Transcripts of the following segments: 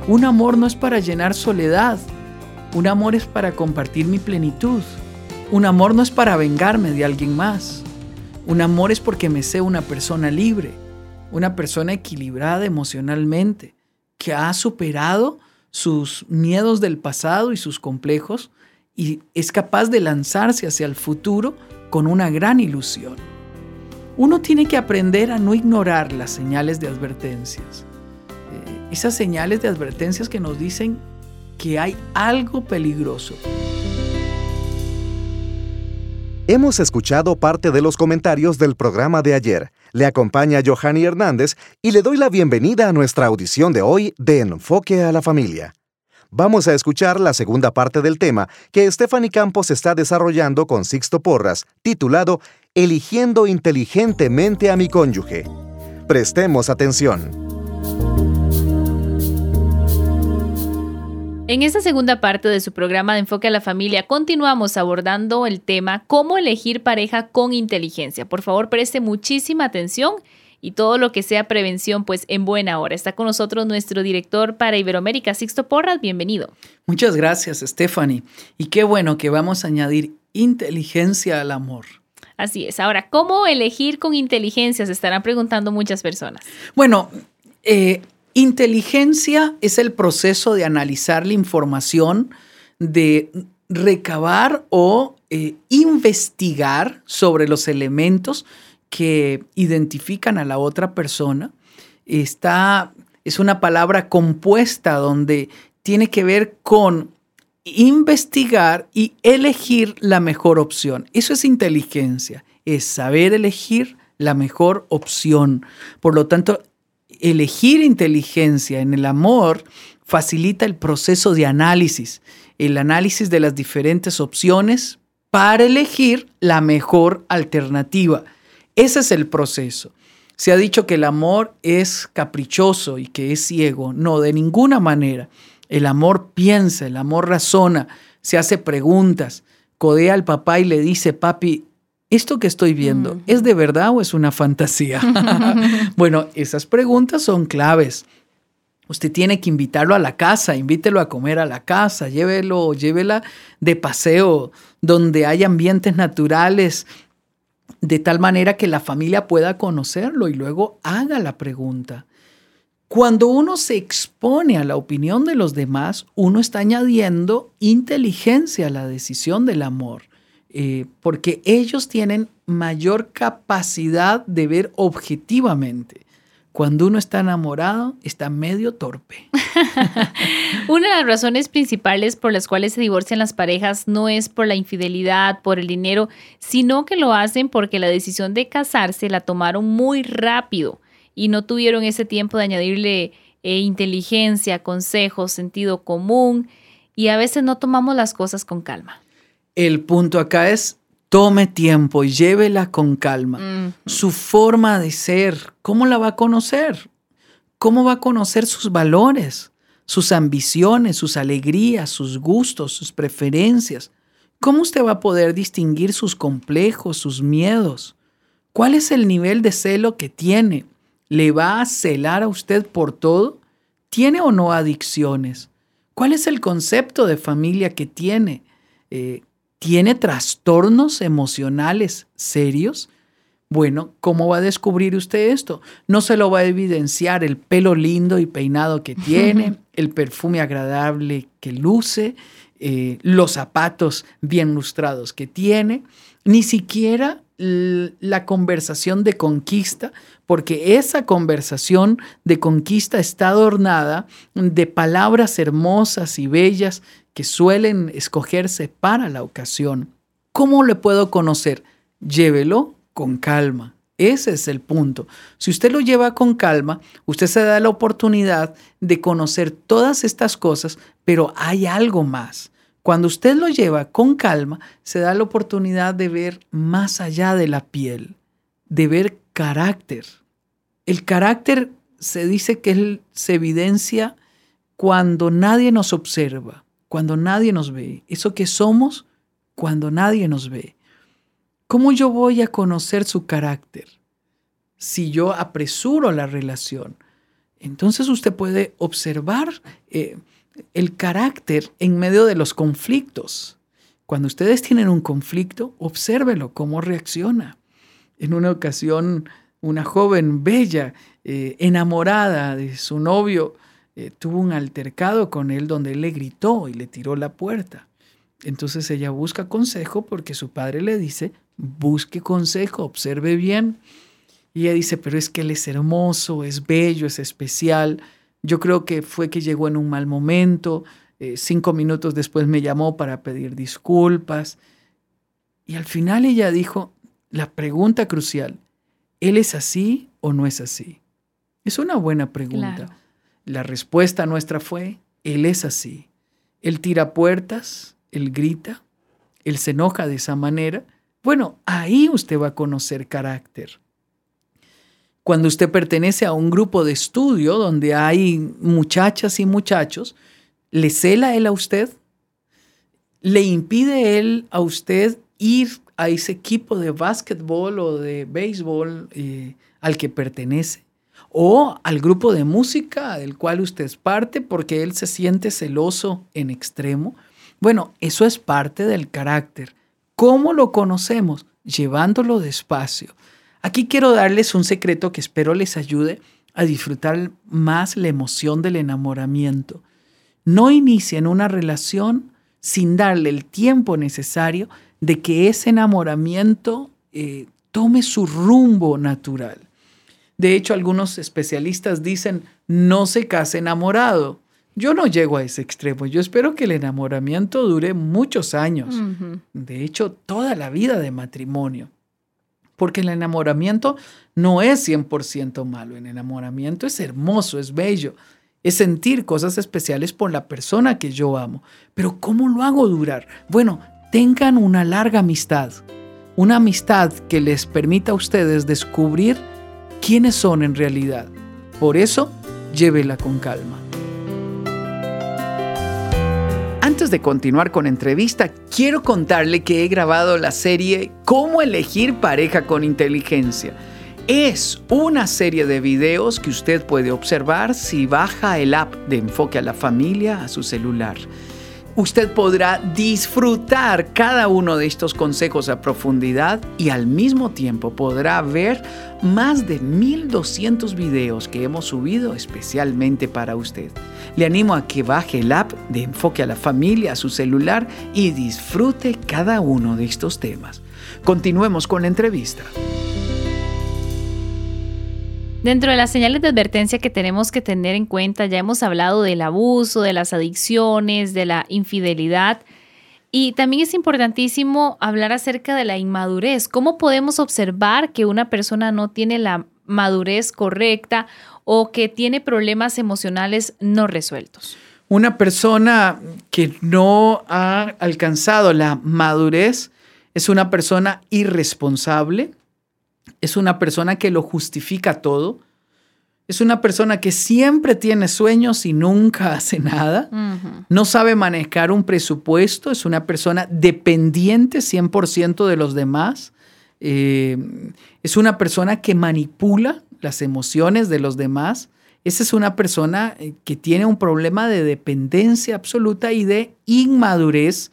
Un amor no es para llenar soledad. Un amor es para compartir mi plenitud. Un amor no es para vengarme de alguien más. Un amor es porque me sé una persona libre, una persona equilibrada emocionalmente, que ha superado sus miedos del pasado y sus complejos y es capaz de lanzarse hacia el futuro con una gran ilusión. Uno tiene que aprender a no ignorar las señales de advertencias. Esas señales de advertencias que nos dicen que hay algo peligroso. Hemos escuchado parte de los comentarios del programa de ayer. Le acompaña Johanny Hernández y le doy la bienvenida a nuestra audición de hoy de Enfoque a la Familia. Vamos a escuchar la segunda parte del tema que Stephanie Campos está desarrollando con Sixto Porras, titulado Eligiendo inteligentemente a mi cónyuge. Prestemos atención. En esta segunda parte de su programa de Enfoque a la Familia continuamos abordando el tema cómo elegir pareja con inteligencia. Por favor, preste muchísima atención y todo lo que sea prevención, pues en buena hora. Está con nosotros nuestro director para Iberoamérica, Sixto Porras. Bienvenido. Muchas gracias, Stephanie. Y qué bueno que vamos a añadir inteligencia al amor. Así es. Ahora, ¿cómo elegir con inteligencia? Se estarán preguntando muchas personas. Bueno, inteligencia es el proceso de analizar la información, de recabar o investigar sobre los elementos que identifican a la otra persona. Es una palabra compuesta donde tiene que ver con investigar y elegir la mejor opción. Eso es inteligencia, es saber elegir la mejor opción. Por lo tanto, elegir inteligencia en el amor facilita el proceso de análisis, el análisis de las diferentes opciones para elegir la mejor alternativa. Ese es el proceso. Se ha dicho que el amor es caprichoso y que es ciego. No, de ninguna manera. El amor piensa, el amor razona, se hace preguntas, codea al papá y le dice, papi, ¿esto que estoy viendo es de verdad o es una fantasía? Bueno, esas preguntas son claves. Usted tiene que invitarlo a la casa, invítelo a comer a la casa, llévela de paseo donde hay ambientes naturales, de tal manera que la familia pueda conocerlo y luego haga la pregunta. Cuando uno se expone a la opinión de los demás, uno está añadiendo inteligencia a la decisión del amor. Porque ellos tienen mayor capacidad de ver objetivamente. Cuando uno está enamorado, está medio torpe. Una de las razones principales por las cuales se divorcian las parejas no es por la infidelidad, por el dinero, sino que lo hacen porque la decisión de casarse la tomaron muy rápido y no tuvieron ese tiempo de añadirle inteligencia, consejos, sentido común, y a veces no tomamos las cosas con calma. El punto acá es, tome tiempo y llévela con calma. Su forma de ser, ¿cómo la va a conocer? ¿Cómo va a conocer sus valores, sus ambiciones, sus alegrías, sus gustos, sus preferencias? ¿Cómo usted va a poder distinguir sus complejos, sus miedos? ¿Cuál es el nivel de celo que tiene? ¿Le va a celar a usted por todo? ¿Tiene o no adicciones? ¿Cuál es el concepto de familia que tiene? ¿Tiene trastornos emocionales serios? Bueno, ¿cómo va a descubrir usted esto? No se lo va a evidenciar el pelo lindo y peinado que tiene, el perfume agradable que luce, los zapatos bien lustrados que tiene, ni siquiera la conversación de conquista, porque esa conversación de conquista está adornada de palabras hermosas y bellas que suelen escogerse para la ocasión. ¿Cómo le puedo conocer? Llévelo con calma. Ese es el punto. Si usted lo lleva con calma, usted se da la oportunidad de conocer todas estas cosas, pero hay algo más. Cuando usted lo lleva con calma, se da la oportunidad de ver más allá de la piel, de ver carácter. El carácter se dice que se evidencia cuando nadie nos observa, cuando nadie nos ve. Eso que somos cuando nadie nos ve. ¿Cómo yo voy a conocer su carácter? Si yo apresuro la relación, Entonces usted puede observar el carácter en medio de los conflictos. Cuando ustedes tienen un conflicto, obsérvelo, cómo reacciona. En una ocasión, una joven bella, enamorada de su novio, tuvo un altercado con él donde él le gritó y le tiró la puerta. Entonces ella busca consejo porque su padre le dice, busque consejo, observe bien. Y ella dice, pero es que él es hermoso, es bello, es especial. Yo creo que fue que llegó en un mal momento. 5 minutos después me llamó para pedir disculpas. Y al final ella dijo la pregunta crucial, ¿él es así o no es así? Es una buena pregunta. Claro. La respuesta nuestra fue, él es así. Él tira puertas, él grita, él se enoja de esa manera. Bueno, ahí usted va a conocer carácter. Cuando usted pertenece a un grupo de estudio donde hay muchachas y muchachos, ¿le cela él a usted? ¿Le impide él a usted ir a ese equipo de básquetbol o de béisbol al que pertenece? ¿O al grupo de música del cual usted es parte porque él se siente celoso en extremo? Bueno, eso es parte del carácter. ¿Cómo lo conocemos? Llevándolo despacio. Aquí quiero darles un secreto que espero les ayude a disfrutar más la emoción del enamoramiento. No inicien una relación sin darle el tiempo necesario de que ese enamoramiento tome su rumbo natural. De hecho, algunos especialistas dicen, no se case enamorado. Yo no llego a ese extremo. Yo espero que el enamoramiento dure muchos años. Uh-huh. De hecho, toda la vida de matrimonio. Porque el enamoramiento no es 100% malo. El enamoramiento es hermoso, es bello. Es sentir cosas especiales por la persona que yo amo. Pero ¿cómo lo hago durar? Bueno, tengan una larga amistad. Una amistad que les permita a ustedes descubrir quiénes son en realidad. Por eso, llévela con calma. Antes de continuar con la entrevista, quiero contarle que he grabado la serie Cómo elegir pareja con inteligencia. Es una serie de videos que usted puede observar si baja el app de Enfoque a la Familia a su celular. Usted podrá disfrutar cada uno de estos consejos a profundidad y al mismo tiempo podrá ver más de 1,200 videos que hemos subido especialmente para usted. Le animo a que baje el app de Enfoque a la Familia a su celular y disfrute cada uno de estos temas. Continuemos con la entrevista. Dentro de las señales de advertencia que tenemos que tener en cuenta, ya hemos hablado del abuso, de las adicciones, de la infidelidad. Y también es importantísimo hablar acerca de la inmadurez. ¿Cómo podemos observar que una persona no tiene la madurez correcta o que tiene problemas emocionales no resueltos? Una persona que no ha alcanzado la madurez es una persona irresponsable, es una persona que lo justifica todo, es una persona que siempre tiene sueños y nunca hace nada, no sabe manejar un presupuesto, es una persona dependiente 100% de los demás, es una persona que manipula las emociones de los demás. Esa es una persona que tiene un problema de dependencia absoluta y de inmadurez.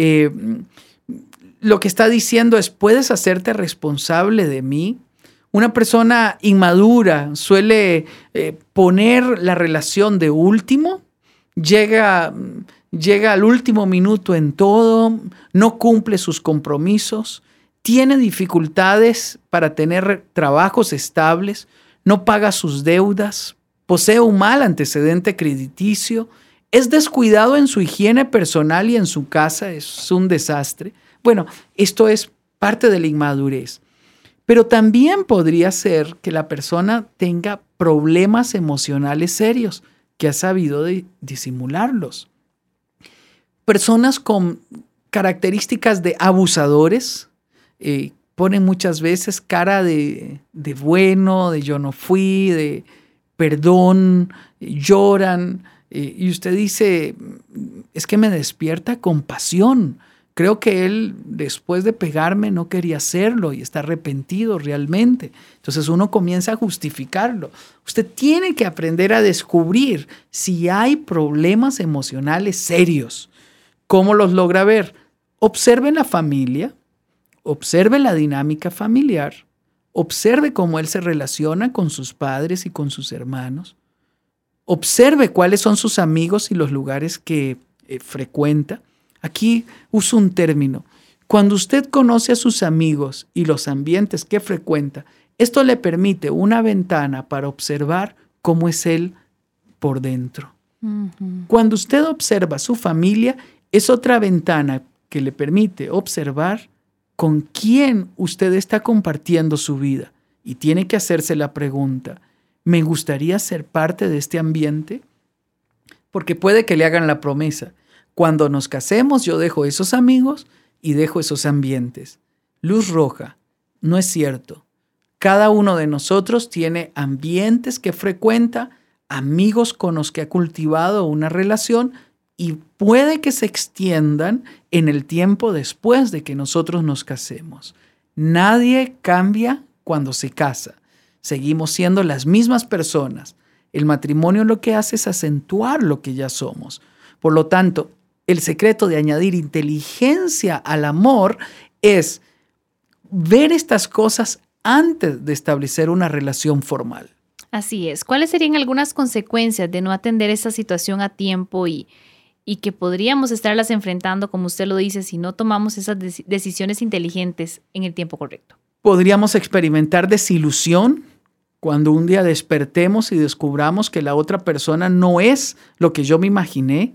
Lo que está diciendo es, ¿puedes hacerte responsable de mí? Una persona inmadura suele poner la relación de último, llega al último minuto en todo, no cumple sus compromisos, tiene dificultades para tener trabajos estables, no paga sus deudas, posee un mal antecedente crediticio, es descuidado en su higiene personal y en su casa, es un desastre. Bueno, esto es parte de la inmadurez. Pero también podría ser que la persona tenga problemas emocionales serios, que ha sabido disimularlos. Personas con características de abusadores ponen muchas veces cara de bueno, de yo no fui, de perdón, lloran. Y usted dice, es que me despierta compasión Creo que él, después de pegarme, no quería hacerlo y está arrepentido realmente. Entonces uno comienza a justificarlo. Usted tiene que aprender a descubrir si hay problemas emocionales serios. ¿Cómo los logra ver? Observe la familia, observe la dinámica familiar, observe cómo él se relaciona con sus padres y con sus hermanos, observe cuáles son sus amigos y los lugares que frecuenta. Aquí uso un término. Cuando usted conoce a sus amigos y los ambientes que frecuenta, esto le permite una ventana para observar cómo es él por dentro. Uh-huh. Cuando usted observa a su familia, es otra ventana que le permite observar con quién usted está compartiendo su vida. Y tiene que hacerse la pregunta, ¿me gustaría ser parte de este ambiente? Porque puede que le hagan la promesa. Cuando nos casemos, yo dejo esos amigos y dejo esos ambientes. Luz roja, no es cierto. Cada uno de nosotros tiene ambientes que frecuenta, amigos con los que ha cultivado una relación y puede que se extiendan en el tiempo después de que nosotros nos casemos. Nadie cambia cuando se casa. Seguimos siendo las mismas personas. El matrimonio lo que hace es acentuar lo que ya somos. Por lo tanto, el secreto de añadir inteligencia al amor es ver estas cosas antes de establecer una relación formal. Así es. ¿Cuáles serían algunas consecuencias de no atender esta situación a tiempo y que podríamos estarlas enfrentando, como usted lo dice, si no tomamos esas decisiones inteligentes en el tiempo correcto? Podríamos experimentar desilusión cuando un día despertemos y descubramos que la otra persona no es lo que yo me imaginé.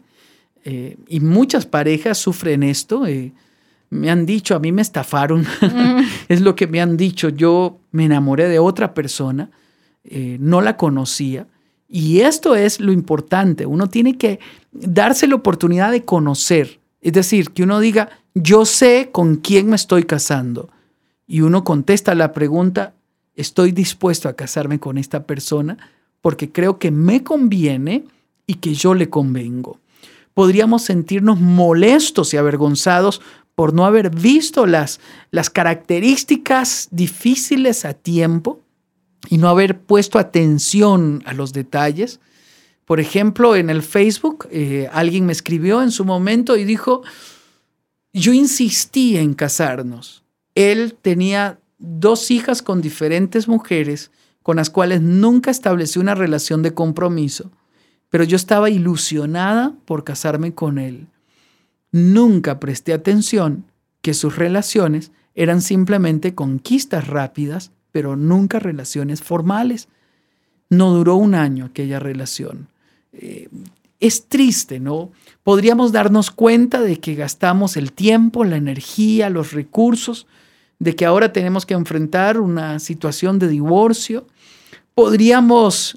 Y muchas parejas sufren esto. Me han dicho, a mí me estafaron. Es lo que me han dicho. Yo me enamoré de otra persona, no la conocía. Y esto es lo importante. Uno tiene que darse la oportunidad de conocer. Es decir, que uno diga, yo sé con quién me estoy casando. Y uno contesta la pregunta, estoy dispuesto a casarme con esta persona porque creo que me conviene y que yo le convengo. Podríamos sentirnos molestos y avergonzados por no haber visto las características difíciles a tiempo y no haber puesto atención a los detalles. Por ejemplo, en el Facebook, alguien me escribió en su momento y dijo, yo insistí en casarnos. Él tenía 2 hijas con diferentes mujeres con las cuales nunca estableció una relación de compromiso. Pero yo estaba ilusionada por casarme con él. Nunca presté atención que sus relaciones eran simplemente conquistas rápidas, pero nunca relaciones formales. No duró 1 año aquella relación. Es triste, ¿no? Podríamos darnos cuenta de que gastamos el tiempo, la energía, los recursos, de que ahora tenemos que enfrentar una situación de divorcio. Podríamos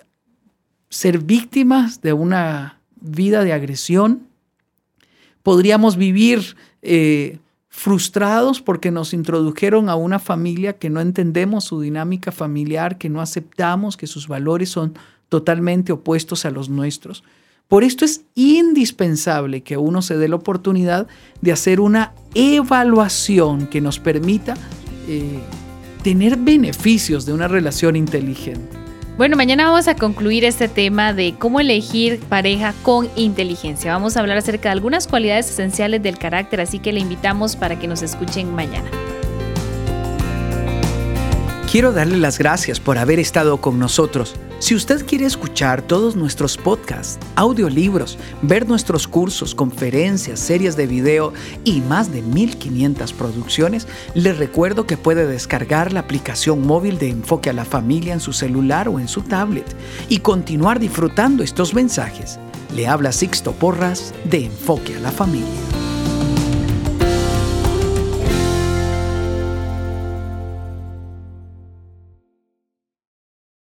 ser víctimas de una vida de agresión. Podríamos vivir frustrados porque nos introdujeron a una familia que no entendemos su dinámica familiar, que no aceptamos, que sus valores son totalmente opuestos a los nuestros. Por esto es indispensable que uno se dé la oportunidad de hacer una evaluación que nos permita tener beneficios de una relación inteligente. Bueno, mañana vamos a concluir este tema de cómo elegir pareja con inteligencia. Vamos a hablar acerca de algunas cualidades esenciales del carácter, así que le invitamos para que nos escuchen mañana. Quiero darle las gracias por haber estado con nosotros. Si usted quiere escuchar todos nuestros podcasts, audiolibros, ver nuestros cursos, conferencias, series de video y más de 1,500 producciones, le recuerdo que puede descargar la aplicación móvil de Enfoque a la Familia en su celular o en su tablet y continuar disfrutando estos mensajes. Le habla Sixto Porras de Enfoque a la Familia.